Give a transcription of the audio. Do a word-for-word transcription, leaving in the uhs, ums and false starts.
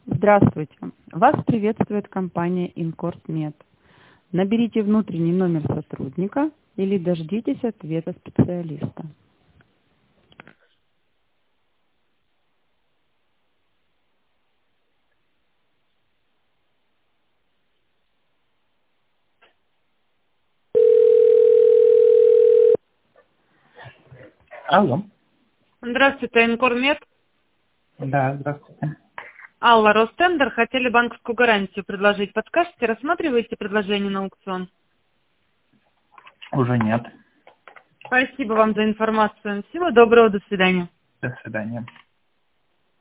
Здравствуйте. Вас приветствует компания InCourseMed. Наберите внутренний номер сотрудника или дождитесь ответа специалиста. Алло. Здравствуйте, Инкормед. Да, здравствуйте. Алла, Ростендер. Хотели банковскую гарантию предложить. Подскажете, рассматриваете предложение на аукцион? Уже нет. Спасибо вам за информацию. Всего доброго, до свидания. До свидания.